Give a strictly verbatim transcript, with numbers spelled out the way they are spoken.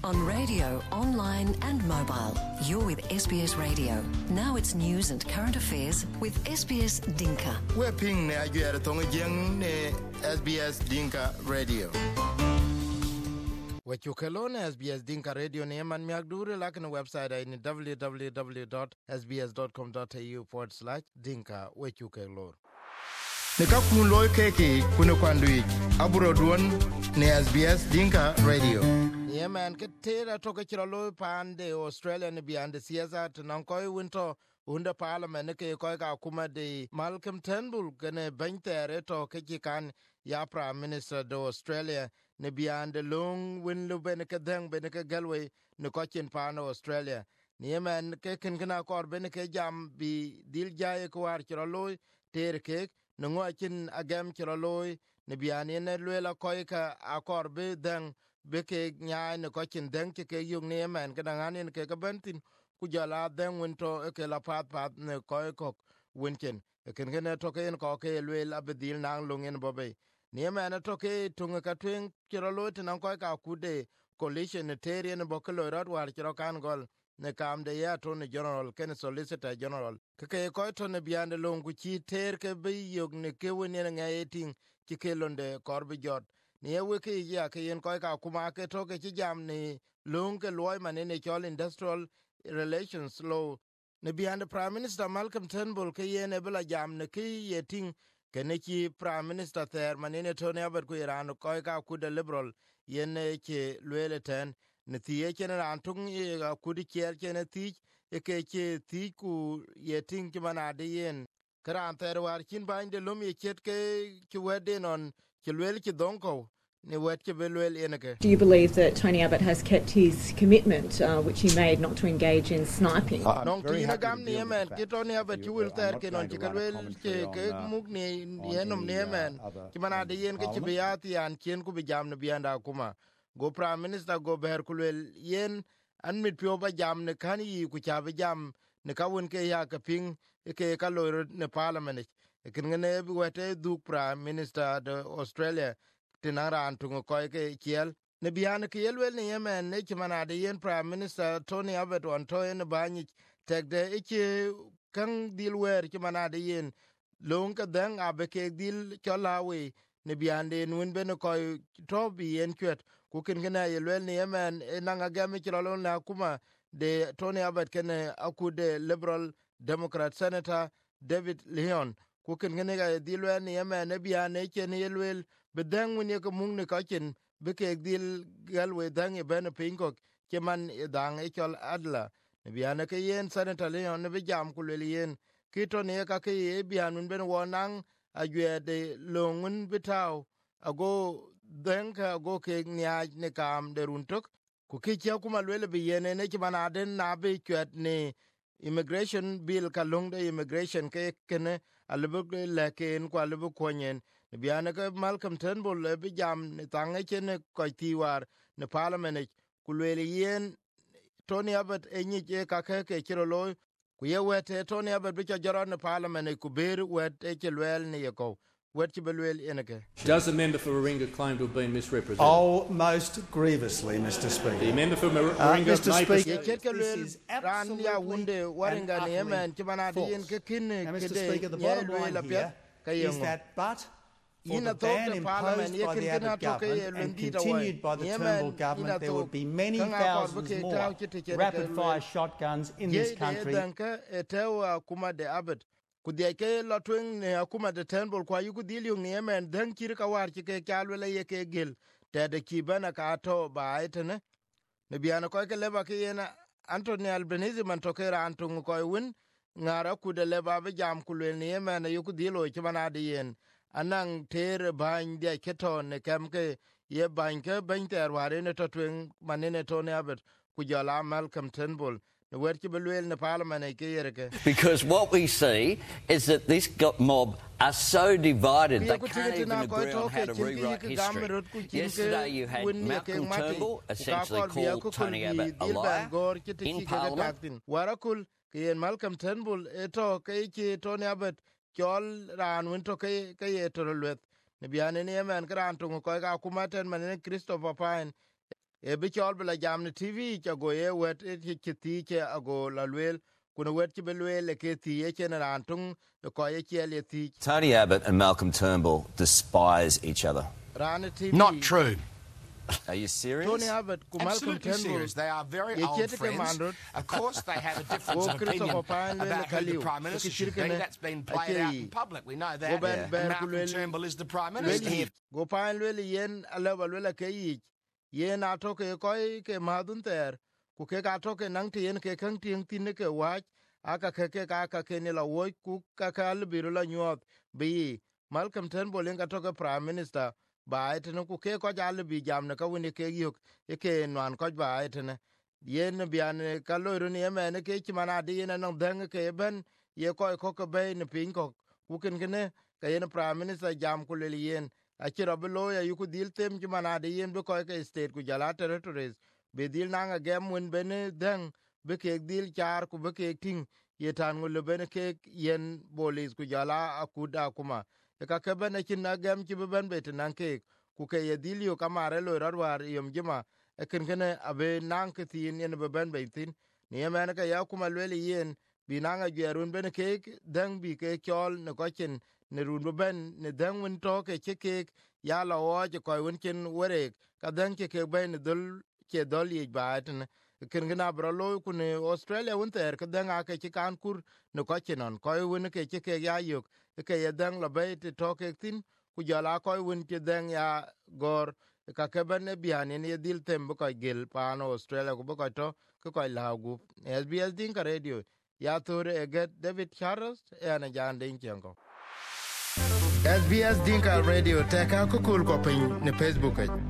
On radio, online and mobile. You're with S B S Radio. Now it's news and current affairs with S B S Dinka. We're ping ne ajuere tonga jeng ne S B S Dinka Radio. Wechukelone S B S Dinka Radio ne man miagdure lakini website ay ni w w w dot s b s dot com dot a u forward slash dinka wechukelor. Ne ka kun loy keke kuna kwandui aburo duon ne S B S Dinka Radio. Yeah man ke tera toke chiro loy pande Australia ne biande siasa tunankoi winto unda parliament ke ko ka kuma de Malcolm Turnbull gane bantere to ke kan ya prime minister do Australia ne biande long win lu ben ke dang ben ke galway ne ko chin pano Australia ne man ke kin kana kor ben ke jam bi dil jaye ko war chiro loy ter ke no ngochin agam chiro loy ne biane ne lela ko ka akor be dang beke nyaay ne ko chin dang ke yung ne man ke dangani ke ka bentin ku jala dang winto ke la pat pat ne ko ko winchen ken ken to ke ko ke lel abdil nang lungen bobe ne man to ke tunga ka twen kiro lot nan ko ka kude coalition terien boklo rod war kiro kan gol ne kam de ya to ne general ken solicitor general ke ke ko to ne biande longu chi ter ke be yog ne ke woni ne ngayeting ki kelonde korbi jot ne weke ya ke yen ko ka kuma ke to ke jam ne long ke loy manene chol industrial relations law ne biande prime minister Malcolm Turnbull ke yen e bla jam ne ke yeting ke ne ki prime minister ter manene to ne aber ku iran ko ka ku de liberal yen ke lwele ten ne tie ke ran tung e ku di ker ke ne ti e ke ke ti ku yeting ki manade yen kran ter war kin bande lum ye ket ke ki weden on ki lwele ki donko. Do you believe that Tony Abbott has kept his commitment, uh, which he made, not to engage in sniping? Uh, I'm very happy to deal with the fact that you, uh, I'm not going to run a commentary on uh, other things in Parliament. Go Prime Minister go ber kulwel yen an mit pio ba jam ne kan yi ku cha ba jam ne ka won ke ya ka ping ke ka lo ne Parliament e kin ne bi wete du Prime Minister de Australia tinara antungo ko ke kiel ne bian ke yelwel ne yemen ne chimana de yen Prime Minister Tony Abbott on to en bani tek de ke kan dilwer chimana de yen long ka dang abe ke dil cholawe ne bian de nun ben ko to bi yen kwet ku kin gena yelwel ne yemen nanga game chirolo na kuma de Tony Abbott ken akude Liberal Democrat Senator David Leon ku kin gena ga dilwer ne yemen ne bian ne ken yelwel bedang when you come ne kachin beke dil galwe dang e ben pinko ke man dang e chol adla ne biana ke yen Senator Leon ne bijam kulelien kito ne ka ke e bianun ben wonang agwe de longun bitaw ago dang ka go ke nya ne kam de runtok ku ke cha kuma lele bi yen ne ki bana den na be kwet ne immigration bill ka long de immigration ke kene albu le ken kwa albu konyen biana ke Malcolm Turnbull le bi jam ne tange chen ko tiwar ne parliament ku le yen Tony Abbott enyi e ka ke ke chiro lo ku ye wete Tony Abbott bi jaro ne parliament ku ber wete ke lwel ne yeko wet ki belwel eneke. Does the member for Warringah claim to have been misrepresented? Oh, most grievously, Mister Speaker. The member for Warringah, uh, Mister Speaker, this is absolutely and utterly false. Now, Mister Speaker, the bottom line here is that but for the ban imposed by the Abbott government and continued by the Turnbull government, there would be many thousands more rapid-fire shotguns in this country. Kudiake lotwing ne akuma de Turnbull kwa yuku diliu ni yemen den kirika war chike kalwele yeke gil tede kibana ka to ba etene ne biana ko ke leba ke yena Anthony Albanese man tokera antung ko win ngara ku de leba be jam kulwe ni yemen yuku dilo chimana de yen anang ter bain de keton ne kemke ye bain ke bain ter ware ne totwing manene Tony Abbott ku jala Malcolm Turnbull. Because what we see is that this mob are so divided they can't even agree on how to rewrite history. Yesterday you had Malcolm Turnbull essentially call Tony Abbott a liar in Parliament. Malcolm Turnbull eto ke Tony Abbott chol ran winto ke ke etolwet ne biane ne man kran tungo ko ga kumaten man Christopher Pine e bi chol bla jam ne T V cha go ye wet e ti ti che ago la lwel kuna wet ti belwel ke ti ye chen ran tung ko ye che le ti. Tony Abbott and Malcolm Turnbull despise each other. Not true. Are you serious? Tony Abbott, Absolutely serious. They are very old friends. Of course, they have a difference of opinion about who the Prime Minister should be. That's been played out in public. We know that. Yeah. And Malcolm Turnbull is the Prime Minister. Go pain lele yen alaba lele ke yi yen ato ke koi ke madun ter ku ke ato ke nang tien ke kang tien tin ke wa aka ke ke ka ka ke ne la wo ku ka ka le biro la nyot bi Malcolm Turnbull en ato ke Prime Minister ba etene ku ke ko jale bi jam ne ka woni ke yok e ke nan ko ba etene yen bian ka loro ni emene ke chimana di ne nang dang ke ben ye ko ko ke be ne pin ko ku ken ne ka yen Prime Minister jam ku le yen a chiro belo ya yuku dil tem chimana di yen be ko ke state ku jala territories be dil nanga gem wen bene dang be ke dil char ku be ke ting ye tan ngul bene ke yen bolis ku jala akuda kuma e ka ke bene chin na gem chi be ben bet nan ke ku ke ye dil yo kamare lo rarwar yom jima e ken kene abe nang ke tin yen be ben be tin ni emene ka ya kuma lele yen bi nanga gerun bene ke dang bi ke chol ne ko chin ne run ben ne dang won to ke che ke ya la o je ko won chen wore ka dang ke ke ben dol ke dol yi ba ten ken gna bro lo ku ne Australia won ter ka dang a ke kan kur ne ko chenon ko won ke che ke ya yok ke ye dang la be te to ke tin ku jala ko won ke dang ya gor ka ke ben ne bian ne dil tem ko gel pa no Australia ku ko to ko la gu S B S din ka radio ya tore e get David Charles e na jan din chengo S B S Dinka Radio teka kukul ko pin ne Facebook.